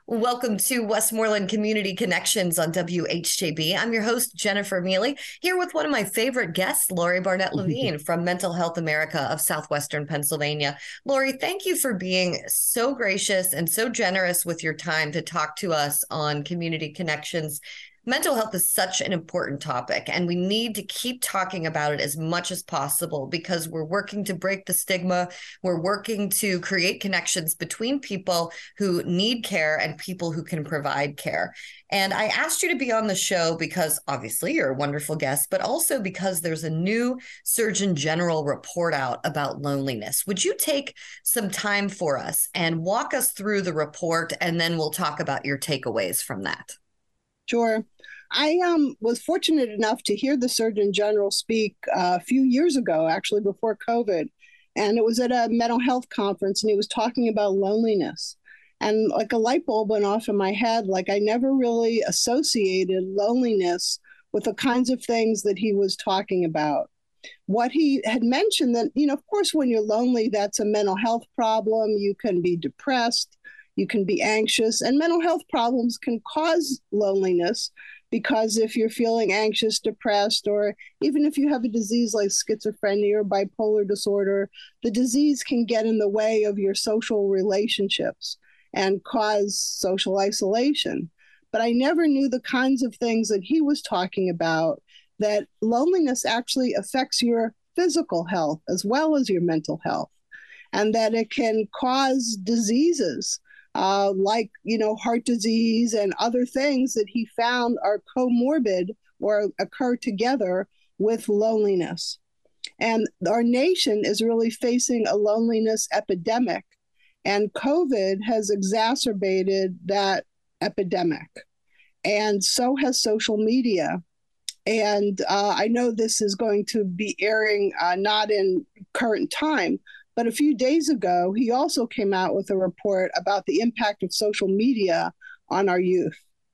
Welcome to Westmoreland Community Connections on WHJB. I'm your host, Jennifer Mealy, here with one of my favorite guests, Lori Barnett Levine from Mental Health America of Southwestern Pennsylvania. Lori, thank you for being so gracious and so generous with your time to talk to us on Community Connections. Mental health is such an important topic, and we need to keep talking about it as much as possible because we're working to break the stigma. We're working to create connections between people who need care and people who can provide care. And I asked you to be on the show because obviously you're a wonderful guest, but also because there's a new Surgeon General report out about loneliness. Would you take some time for us and walk us through the report, and then we'll talk about your takeaways from that? Sure. I was fortunate enough to hear the Surgeon General speak a few years ago, actually before COVID. And it was at a mental health conference, and he was talking about loneliness. And like a light bulb went off in my head. Like I never really associated loneliness with the kinds of things that he was talking about. What he had mentioned that, of course, when you're lonely, that's a mental health problem. You can be depressed. You can be anxious, and mental health problems can cause loneliness because if you're feeling anxious, depressed, or even if you have a disease like schizophrenia or bipolar disorder, the disease can get in the way of your social relationships and cause social isolation. But I never knew the kinds of things that he was talking about, that loneliness actually affects your physical health as well as your mental health, and that it can cause diseases like, heart disease and other things that he found are comorbid or occur together with loneliness. And our nation is really facing a loneliness epidemic, and COVID has exacerbated that epidemic. And so has social media. And I know this is going to be airing not in current time, but a few days ago, he also came out with a report about the impact of social media on our youth.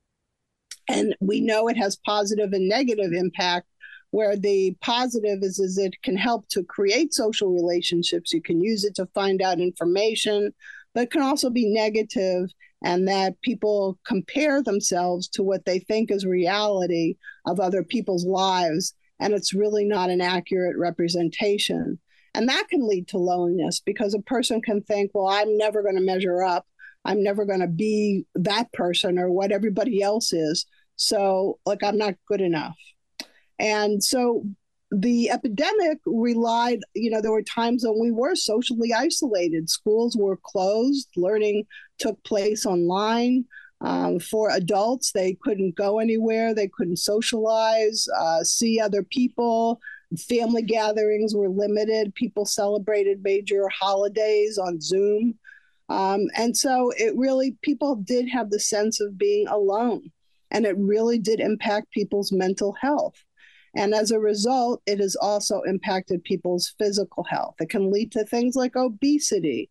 And we know it has positive and negative impact, where the positive is it can help to create social relationships. You can use it to find out information, but it can also be negative, and that people compare themselves to what they think is reality of other people's lives, and it's really not an accurate representation. And that can lead to loneliness because a person can think, well, I'm never going to measure up. I'm never going to be that person or what everybody else is. So, I'm not good enough. And so the epidemic relied, there were times when we were socially isolated. Schools were closed. Learning took place online. For adults, they couldn't go anywhere. They couldn't socialize, see other people. Family gatherings were limited. People celebrated major holidays on Zoom. And so people did have the sense of being alone, and it really did impact people's mental health. And as a result, it has also impacted people's physical health. It can lead to things like obesity,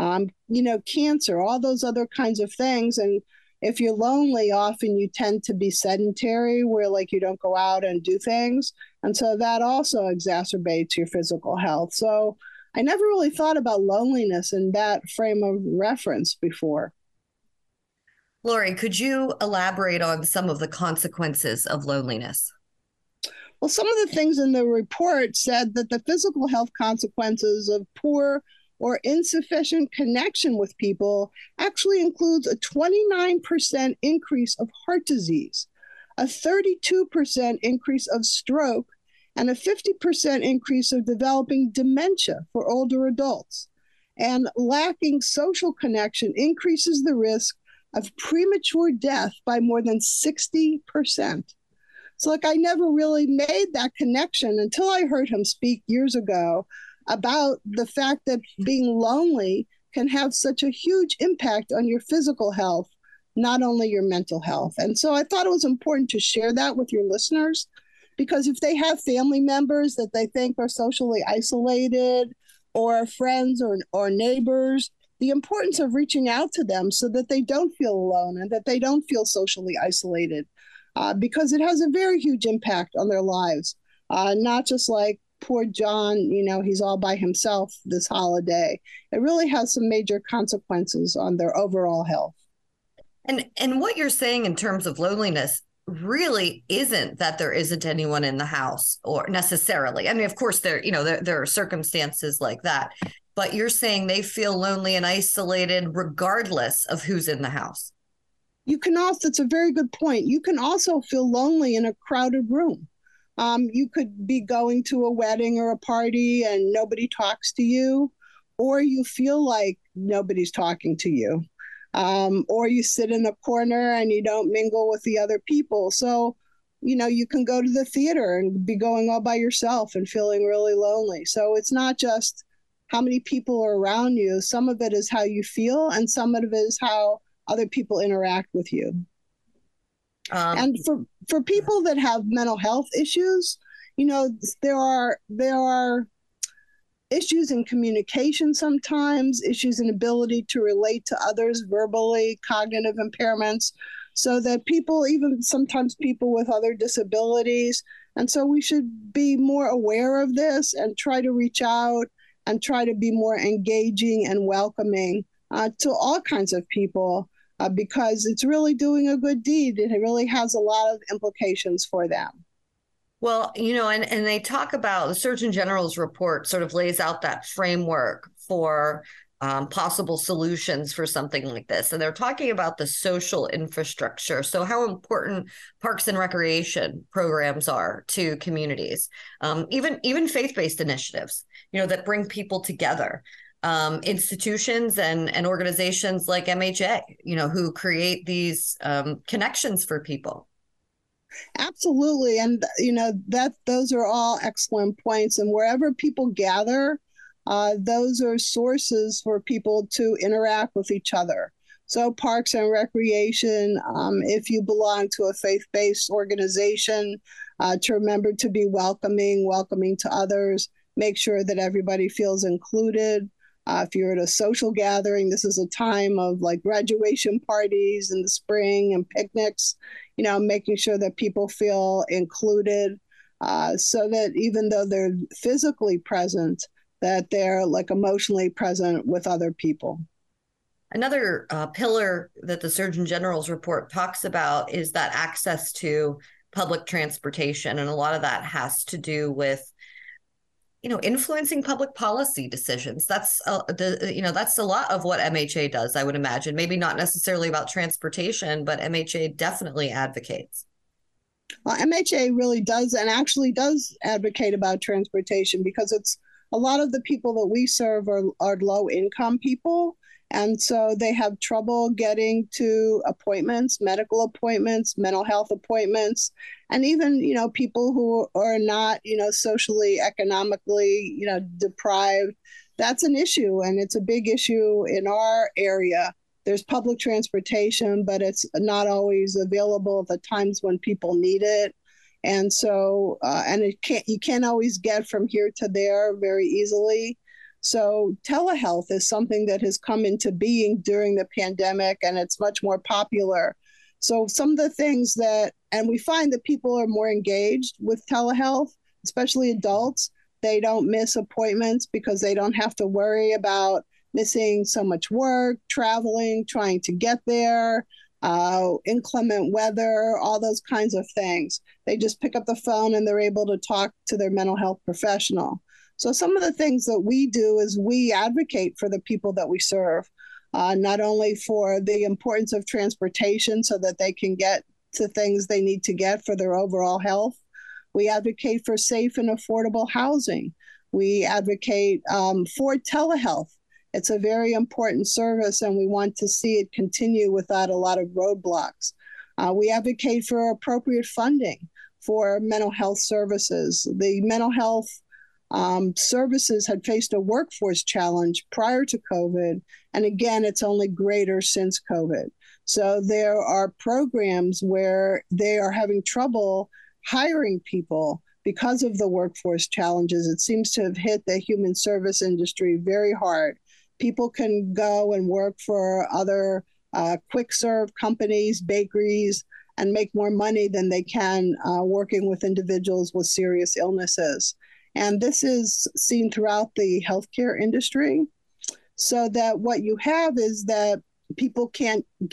cancer, all those other kinds of things. And if you're lonely, often you tend to be sedentary, where you don't go out and do things. And so that also exacerbates your physical health. So I never really thought about loneliness in that frame of reference before. Lori, could you elaborate on some of the consequences of loneliness? Well, some of the things in the report said that the physical health consequences of poor or insufficient connection with people actually includes a 29% increase of heart disease, a 32% increase of stroke, and a 50% increase of developing dementia for older adults. And lacking social connection increases the risk of premature death by more than 60%. So I never really made that connection until I heard him speak years ago about the fact that being lonely can have such a huge impact on your physical health, not only your mental health. And so I thought it was important to share that with your listeners, because if they have family members that they think are socially isolated, or friends or neighbors, the importance of reaching out to them so that they don't feel alone and that they don't feel socially isolated, because it has a very huge impact on their lives, not just like poor John, he's all by himself this holiday. It really has some major consequences on their overall health. And what you're saying in terms of loneliness really isn't that there isn't anyone in the house or necessarily. I mean, of course there are circumstances like that, but you're saying they feel lonely and isolated regardless of who's in the house. You can also, it's a very good point. You can also feel lonely in a crowded room. You could be going to a wedding or a party and nobody talks to you, or you feel like nobody's talking to you, or you sit in a corner and you don't mingle with the other people. So, you can go to the theater and be going all by yourself and feeling really lonely. So it's not just how many people are around you. Some of it is how you feel, and some of it is how other people interact with you. And for people that have mental health issues, there are issues in communication sometimes, issues in ability to relate to others verbally, cognitive impairments, so that people, even sometimes people with other disabilities. And so we should be more aware of this and try to reach out and try to be more engaging and welcoming to all kinds of people, because it's really doing a good deed. It really has a lot of implications for them. Well, and they talk about the Surgeon General's report sort of lays out that framework for possible solutions for something like this. And they're talking about the social infrastructure. So how important parks and recreation programs are to communities, even faith-based initiatives, that bring people together. Institutions and organizations like MHA, who create these connections for people. Absolutely. And, that those are all excellent points. And wherever people gather, those are sources for people to interact with each other. So parks and recreation, if you belong to a faith-based organization, to remember to be welcoming to others, make sure that everybody feels included. If you're at a social gathering, this is a time of like graduation parties in the spring and picnics, making sure that people feel included, so that even though they're physically present, that they're like emotionally present with other people. Another pillar that the Surgeon General's report talks about is that access to public transportation. And a lot of that has to do with influencing public policy decisions. That's that's a lot of what MHA does, I would imagine. Maybe not necessarily about transportation, but MHA definitely advocates. Well, MHA really does, and actually does advocate about transportation, because it's a lot of the people that we serve are low income people. And so they have trouble getting to appointments, medical appointments, mental health appointments, and even, people who are not, socially, economically, deprived. That's an issue, and it's a big issue in our area. There's public transportation, but it's not always available at the times when people need it. And so, you can't always get from here to there very easily. So telehealth is something that has come into being during the pandemic, and it's much more popular. So some of the things and we find that people are more engaged with telehealth, especially adults. They don't miss appointments because they don't have to worry about missing so much work, traveling, trying to get there, inclement weather, all those kinds of things. They just pick up the phone and they're able to talk to their mental health professional. So some of the things that we do is we advocate for the people that we serve, not only for the importance of transportation so that they can get to things they need to get for their overall health. We advocate for safe and affordable housing. We advocate for telehealth. It's a very important service, and we want to see it continue without a lot of roadblocks. We advocate for appropriate funding for mental health services. The mental health services had faced a workforce challenge prior to COVID, and again, it's only greater since COVID. So there are programs where they are having trouble hiring people because of the workforce challenges. It seems to have hit the human service industry very hard. People can go and work for other quick serve companies, bakeries, and make more money than they can working with individuals with serious illnesses. And this is seen throughout the healthcare industry. So that what you have is that people can't get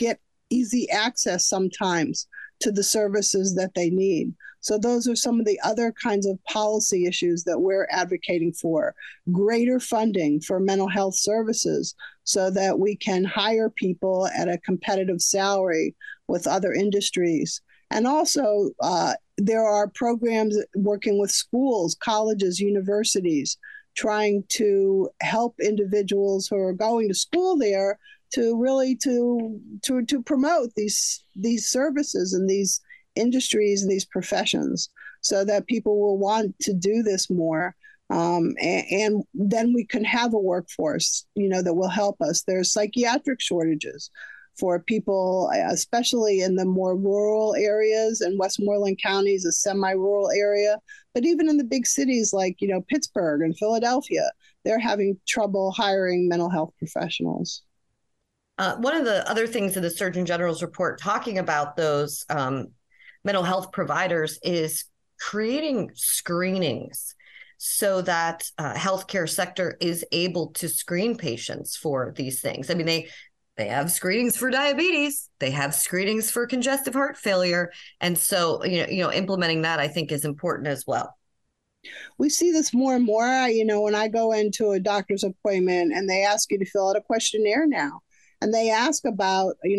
easy access sometimes to the services that they need. So those are some of the other kinds of policy issues that we're advocating for. Greater funding for mental health services so that we can hire people at a competitive salary with other industries. And also, there are programs working with schools, colleges, universities, trying to help individuals who are going to school there to really to promote these services and these industries and these professions, so that people will want to do this more. And then we can have a workforce, that will help us. There's psychiatric shortages for people, especially in the more rural areas, and Westmoreland County is a semi-rural area. But even in the big cities like, Pittsburgh and Philadelphia, they're having trouble hiring mental health professionals. One of the other things in the Surgeon General's report talking about those mental health providers is creating screenings so that healthcare sector is able to screen patients for these things. I mean, they have screenings for diabetes, they have screenings for congestive heart failure. And so, implementing that, I think, is important as well. We see this more and more, when I go into a doctor's appointment and they ask you to fill out a questionnaire now. And they ask about, do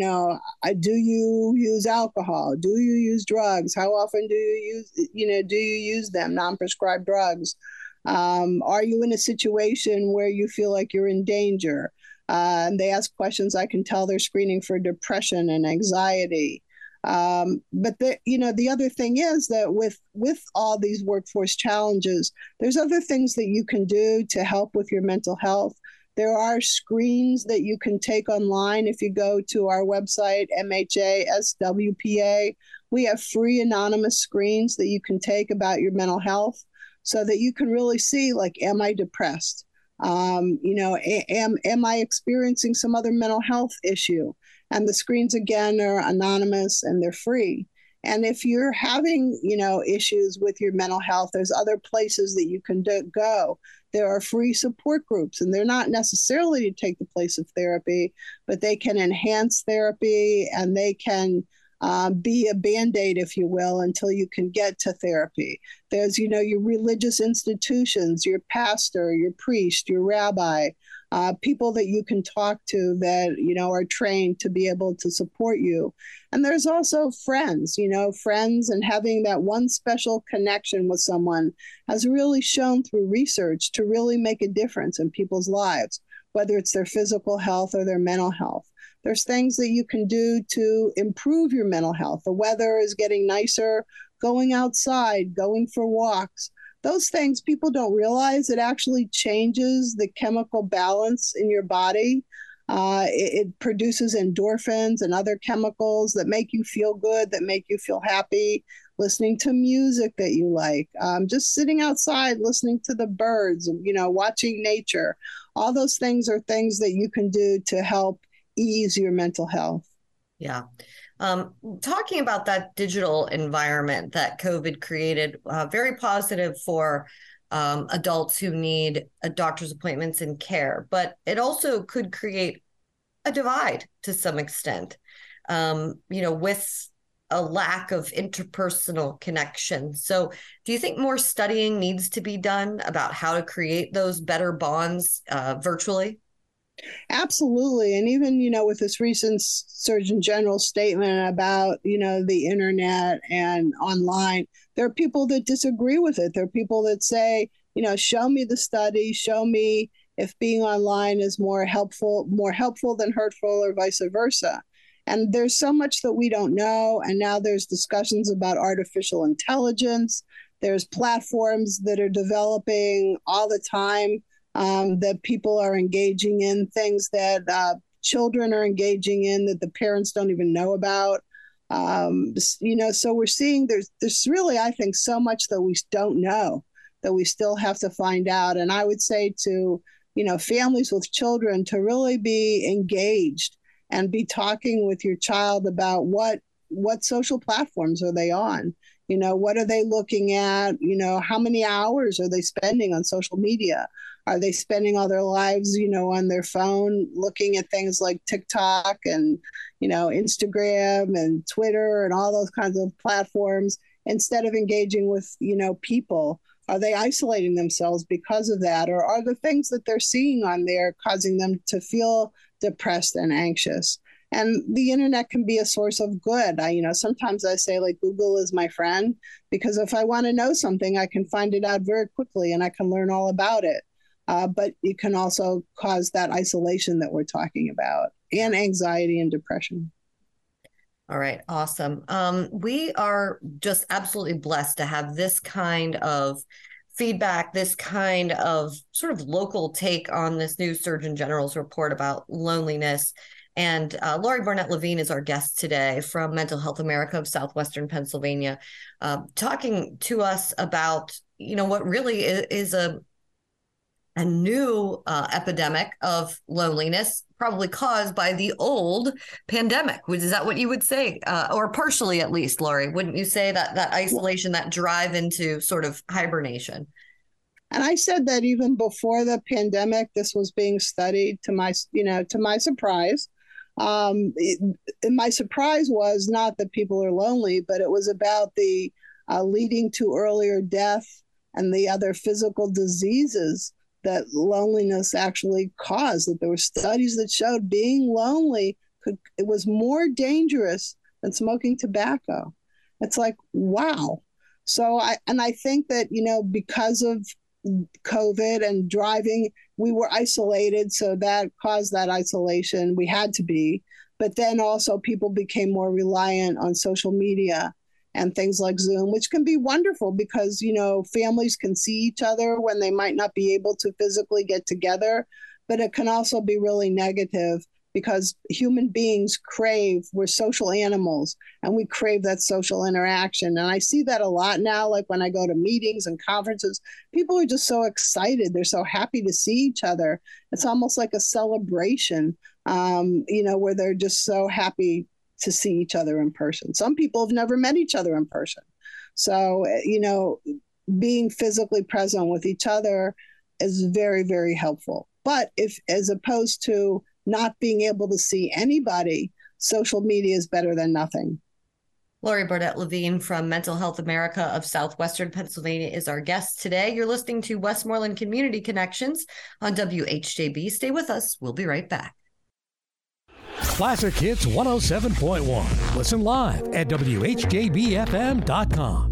you use alcohol? Do you use drugs? How often do you use them, non-prescribed drugs? Are you in a situation where you feel like you're in danger? And they ask questions. I can tell they're screening for depression and anxiety. But the other thing is that with all these workforce challenges, there's other things that you can do to help with your mental health. There are screens that you can take online. If you go to our website, MHASWPA, we have free anonymous screens that you can take about your mental health so that you can really see, am I depressed? Am I experiencing some other mental health issue? And the screens, again, are anonymous and they're free. And if you're having, issues with your mental health, there's other places that you can go. There are free support groups, and they're not necessarily to take the place of therapy, but they can enhance therapy and they can be a Band-Aid, if you will, until you can get to therapy. There's, your religious institutions, your pastor, your priest, your rabbi, people that you can talk to that, are trained to be able to support you. And there's also friends, friends, and having that one special connection with someone has really shown through research to really make a difference in people's lives, whether it's their physical health or their mental health. There's things that you can do to improve your mental health. The weather is getting nicer, going outside, going for walks. Those things people don't realize, it actually changes the chemical balance in your body. It produces endorphins and other chemicals that make you feel good, that make you feel happy. Listening to music that you like, just sitting outside, listening to the birds, watching nature. All those things are things that you can do to help ease your mental health. Yeah. Talking about that digital environment that COVID created, very positive for adults who need doctor's appointments and care, but it also could create a divide to some extent, with a lack of interpersonal connection. So do you think more studying needs to be done about how to create those better bonds virtually? Absolutely. And even, with this recent Surgeon General statement about, the internet and online, there are people that disagree with it. There are people that say, show me the study, show me if being online is more helpful than hurtful, or vice versa. And there's so much that we don't know. And now there's discussions about artificial intelligence. There's platforms that are developing all the time, that people are engaging in, things that children are engaging in that the parents don't even know about. So we're seeing there's really, I think, so much that we don't know, that we still have to find out. And I would say to, families with children to really be engaged and be talking with your child about what social platforms are they on. What are they looking at? How many hours are they spending on social media? Are they spending all their lives, on their phone, looking at things like TikTok and, Instagram and Twitter and all those kinds of platforms instead of engaging with, people? Are they isolating themselves because of that? Or are the things that they're seeing on there causing them to feel depressed and anxious? And the internet can be a source of good. Sometimes I say, like, Google is my friend, because if I want to know something, I can find it out very quickly and I can learn all about it. But it can also cause that isolation that we're talking about, and anxiety and depression. All right, awesome. We are just absolutely blessed to have this kind of feedback, this kind of sort of local take on this new Surgeon General's report about loneliness. And Lori Barnett Levine is our guest today from Mental Health America of Southwestern Pennsylvania, talking to us about, what really is a new epidemic of loneliness, probably caused by the old pandemic. Is that what you would say? Or partially, at least, Lori? Wouldn't you say that isolation, that drive into sort of hibernation? And I said that even before the pandemic, this was being studied, to my surprise. My surprise was not that people are lonely, but it was about the leading to earlier death and the other physical diseases that loneliness actually caused. That there were studies that showed being lonely it was more dangerous than smoking tobacco. It's like, wow. So I think that, because of COVID and driving, we were isolated. So that caused that isolation. We had to be. But then also people became more reliant on social media and things like Zoom, which can be wonderful because, families can see each other when they might not be able to physically get together. But it can also be really negative because human beings we're social animals, and we crave that social interaction. And I see that a lot now, like when I go to meetings and conferences, people are just so excited. They're so happy to see each other. It's almost like a celebration, where they're just so happy to see each other in person. Some people have never met each other in person. So, being physically present with each other is very, very helpful. But as opposed to not being able to see anybody, social media is better than nothing. Lori Barnett Levine from Mental Health America of Southwestern Pennsylvania is our guest today. You're listening to Westmoreland Community Connections on WHJB. Stay with us. We'll be right back. Classic Hits 107.1. Listen live at WHJBFM.com.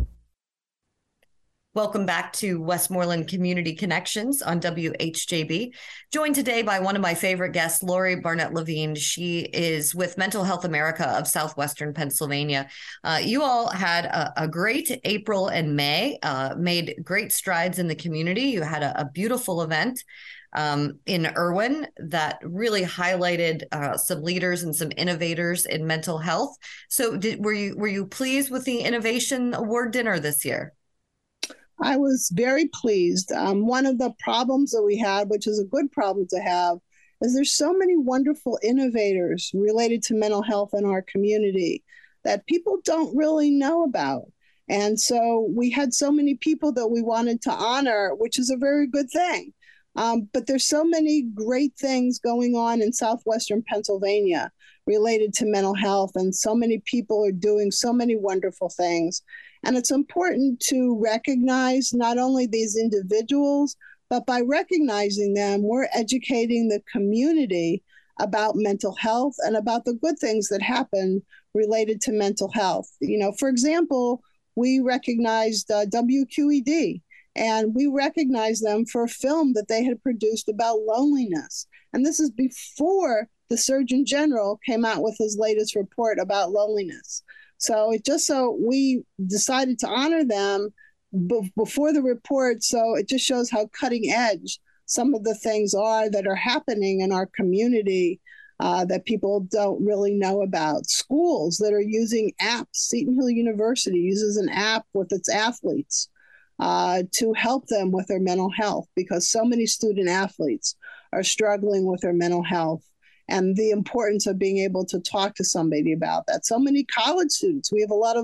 Welcome back to Westmoreland Community Connections on WHJB. Joined today by one of my favorite guests, Lori Barnett Levine. She is with Mental Health America of Southwestern Pennsylvania. You all had a great April and May, made great strides in the community. You had a beautiful event in Irwin that really highlighted some leaders and some innovators in mental health. So were you pleased with the Innovation Award dinner this year? I was very pleased. One of the problems that we had, which is a good problem to have, is there's so many wonderful innovators related to mental health in our community that people don't really know about. And so we had so many people that we wanted to honor, which is a very good thing. But there's so many great things going on in Southwestern Pennsylvania related to mental health, and so many people are doing so many wonderful things. And it's important to recognize not only these individuals, but by recognizing them, we're educating the community about mental health and about the good things that happen related to mental health. For example, we recognized WQED, and we recognized them for a film that they had produced about loneliness. And this is before the Surgeon General came out with his latest report about loneliness. So we decided to honor them before the report. So it just shows how cutting edge some of the things are that are happening in our community that people don't really know about. Schools that are using apps. Seton Hill University uses an app with its athletes to help them with their mental health, because so many student athletes are struggling with their mental health, and the importance of being able to talk to somebody about that. So many college students, we have a lot of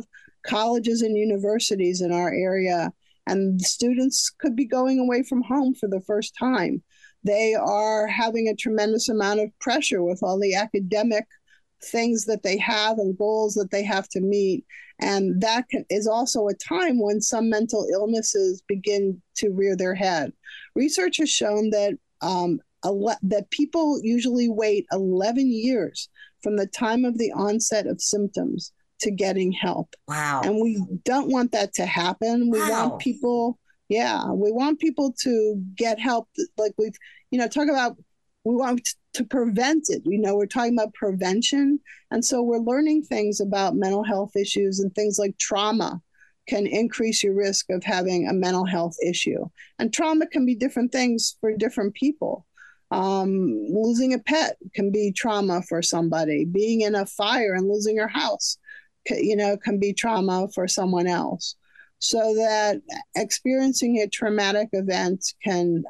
colleges and universities in our area, and students could be going away from home for the first time. They are having a tremendous amount of pressure with all the academic things that they have and goals that they have to meet. And that is also a time when some mental illnesses begin to rear their head. Research has shown that that people usually wait 11 years from the time of the onset of symptoms to getting help. Wow. And we don't want that to happen. We want people, we want people to get help. Like we've, talk about, we want to prevent it. We're talking about prevention. And so we're learning things about mental health issues, and things like trauma can increase your risk of having a mental health issue. And trauma can be different things for different people. Losing a pet can be trauma for somebody. Being in a fire and losing your house, can be trauma for someone else. So that experiencing a traumatic event can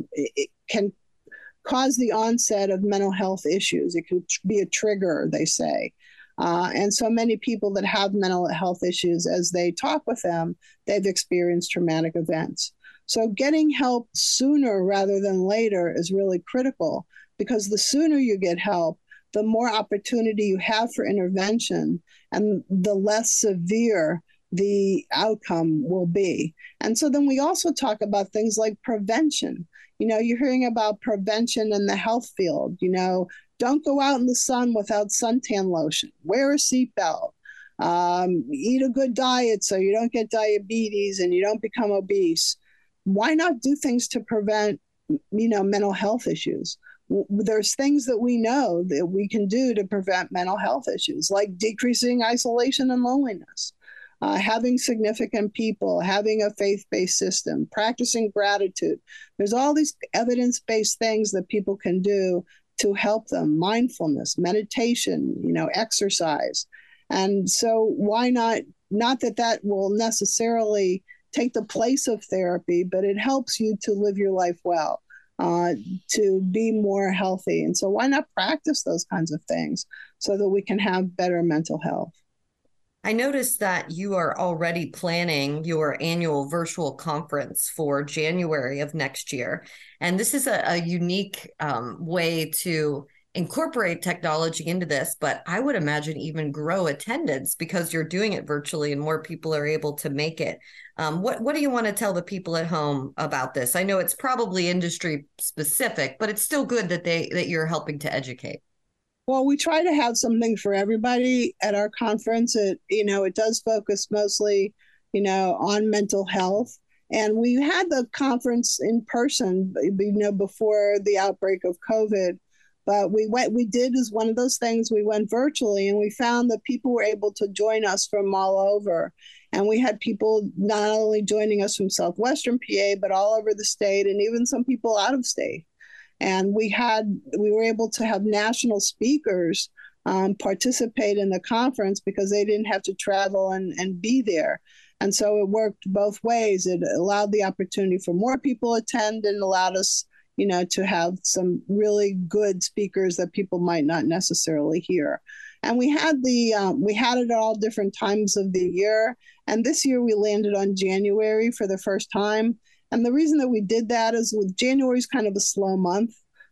cause the onset of mental health issues. It can be a trigger, they say. And so many people that have mental health issues, as they talk with them, they've experienced traumatic events. So getting help sooner rather than later is really critical, because the sooner you get help, the more opportunity you have for intervention and the less severe the outcome will be. And so then we also talk about things like prevention. You're hearing about prevention in the health field. Don't go out in the sun without suntan lotion. Wear a seatbelt. Eat a good diet so you don't get diabetes and you don't become obese. Why not do things to prevent, mental health issues? There's things that we know that we can do to prevent mental health issues, like decreasing isolation and loneliness, having significant people, having a faith-based system, practicing gratitude. There's all these evidence-based things that people can do to help them. Mindfulness, meditation, exercise. And so why not that will necessarily take the place of therapy, but it helps you to live your life well, to be more healthy. And so why not practice those kinds of things so that we can have better mental health? I noticed that you are already planning your annual virtual conference for January of next year. And this is a unique way to incorporate technology into this, but I would imagine even grow attendance because you're doing it virtually and more people are able to make it. What do you want to tell the people at home about this? I know it's probably industry specific, but it's still good that you're helping to educate. Well, we try to have something for everybody at our conference. It does focus mostly, on mental health. And we had the conference in person, before the outbreak of COVID. But we did as one of those things, we went virtually, and we found that people were able to join us from all over. And we had people not only joining us from Southwestern PA, but all over the state, and even some people out of state. And we were able to have national speakers participate in the conference because they didn't have to travel and be there. And so it worked both ways. It allowed the opportunity for more people to attend and allowed us, to have some really good speakers that people might not necessarily hear. And we had it at all different times of the year. And this year we landed on January for the first time. And the reason that we did that is January is kind of a slow month,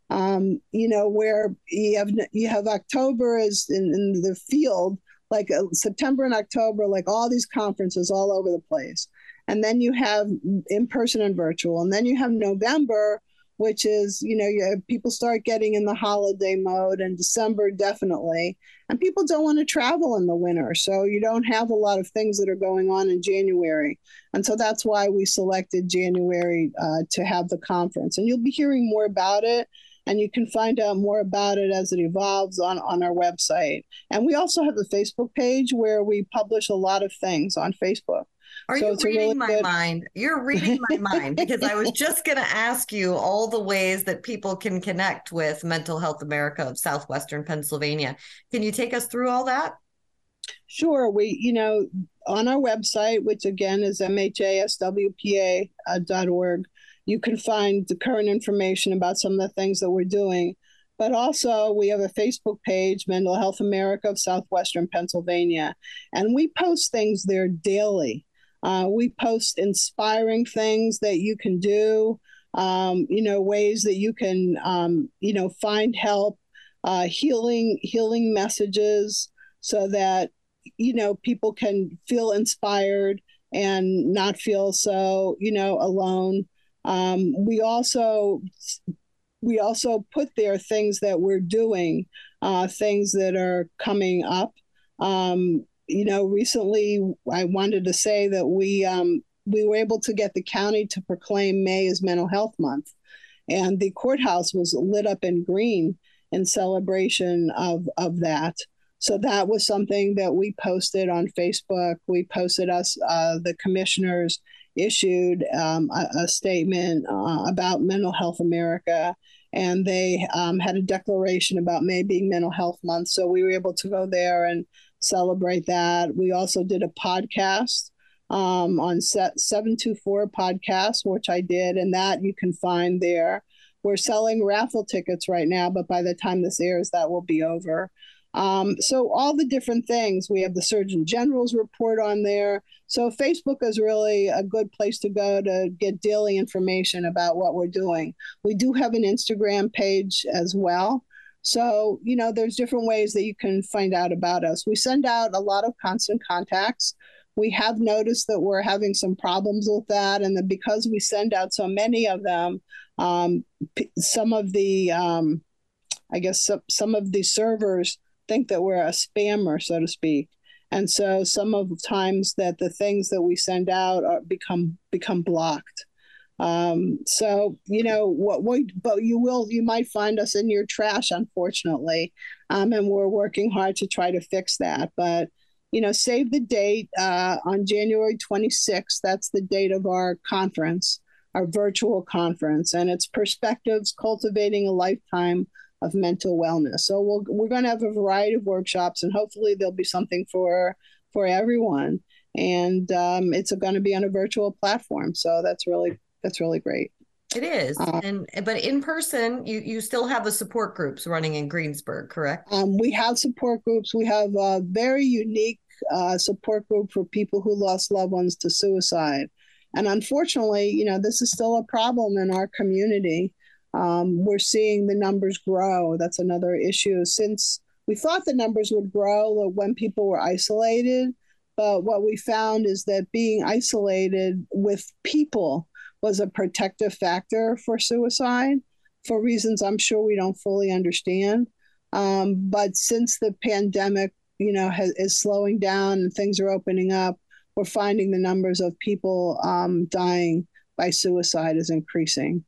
where you have October is in the field, like September and October, like all these conferences all over the place. And then you have in-person and virtual. And then you have November, which is, people start getting in the holiday mode, and December definitely. And people don't want to travel in the winter. So you don't have a lot of things that are going on in January. And so that's why we selected January to have the conference. And you'll be hearing more about it. And you can find out more about it as it evolves on our website. And we also have a Facebook page where we publish a lot of things on Facebook. Are you reading my mind? You're reading my mind, because I was just going to ask you all the ways that people can connect with Mental Health America of Southwestern Pennsylvania. Can you take us through all that? Sure. We, on our website, which again is mhaswpa.org, you can find the current information about some of the things that we're doing. but also we have a Facebook page, Mental Health America of Southwestern Pennsylvania, and we post things there daily. We post inspiring things that you can do, ways that you can, find help, healing messages, so that people can feel inspired and not feel so alone. We also put there things that we're doing, things that are coming up. Recently I wanted to say that we were able to get the county to proclaim May as Mental Health Month, and the courthouse was lit up in green in celebration of that. So that was something that we posted on Facebook. We posted the commissioners issued a statement about Mental Health America, and they had a declaration about May being Mental Health Month. So we were able to go there and celebrate that. We also did a podcast on 724 podcast, which I did, and that you can find there. We're selling raffle tickets right now, but by the time this airs, that will be over. So all the different things. We have the Surgeon General's report on there. So Facebook is really a good place to go to get daily information about what we're doing. We do have an Instagram page as well. So, there's different ways that you can find out about us. We send out a lot of constant contacts. We have noticed that we're having some problems with that, and that because we send out so many of them, some of the, some of the servers think that we're a spammer, so to speak. And so some of the times that the things that we send out become blocked. So, you might find us in your trash, unfortunately. And we're working hard to try to fix that. But, save the date on January 26th. That's the date of our conference, our virtual conference, and it's Perspectives Cultivating a Lifetime of Mental Wellness. So we're going to have a variety of workshops, and hopefully there'll be something for everyone. And it's going to be on a virtual platform. So that's really great. It is. But in person, you still have the support groups running in Greensburg, correct? We have support groups. We have a very unique support group for people who lost loved ones to suicide. And unfortunately, this is still a problem in our community. We're seeing the numbers grow. That's another issue. Since we thought the numbers would grow when people were isolated, but what we found is that being isolated with people was a protective factor for suicide, for reasons I'm sure we don't fully understand. But since the pandemic, is slowing down and things are opening up, we're finding the numbers of people dying by suicide is increasing.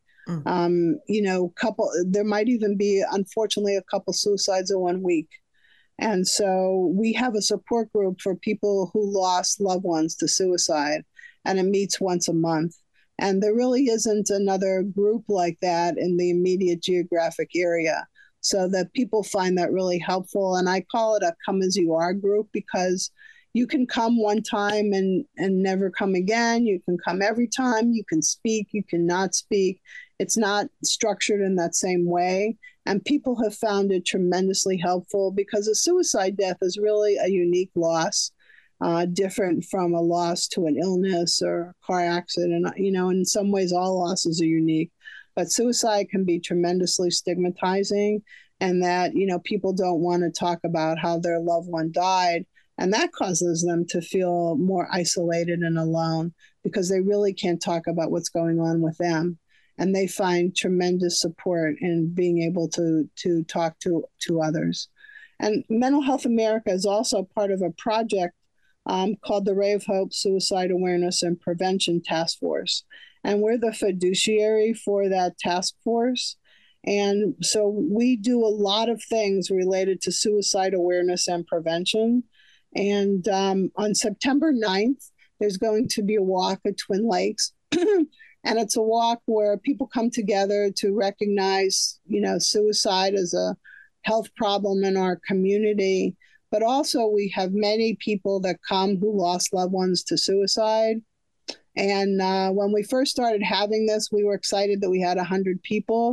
There might even be, unfortunately, a couple suicides in 1 week. And so we have a support group for people who lost loved ones to suicide, and it meets once a month. And there really isn't another group like that in the immediate geographic area. So that people find that really helpful. And I call it a come as you are group, because you can come one time and never come again. You can come every time. You can speak. You can not speak. It's not structured in that same way. And people have found it tremendously helpful, because a suicide death is really a unique loss, different from a loss to an illness or a car accident. In some ways, all losses are unique. But suicide can be tremendously stigmatizing, and that, people don't want to talk about how their loved one died. And that causes them to feel more isolated and alone, because they really can't talk about what's going on with them. And they find tremendous support in being able to talk to others. And Mental Health America is also part of a project called the Ray of Hope Suicide Awareness and Prevention Task Force. And we're the fiduciary for that task force. And so we do a lot of things related to suicide awareness and prevention. And on September 9th, there's going to be a walk at Twin Lakes. And it's a walk where people come together to recognize, suicide as a health problem in our community. But also we have many people that come who lost loved ones to suicide. And when we first started having this, we were excited that we had 100 people.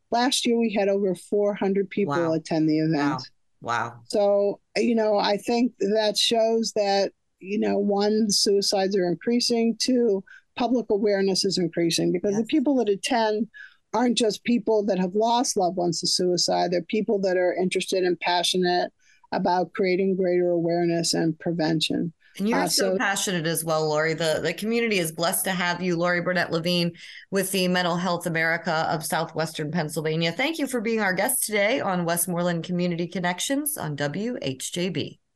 Last year, we had over 400 people attend the event. Wow. So, I think that shows that, one, suicides are increasing, two, public awareness is increasing, because the people that attend aren't just people that have lost loved ones to suicide. They're people that are interested and passionate about creating greater awareness and prevention. And you're so passionate as well, Lori. The community is blessed to have you, Lori Burnett Levine, with the Mental Health America of Southwestern Pennsylvania. Thank you for being our guest today on Westmoreland Community Connections on WHJB.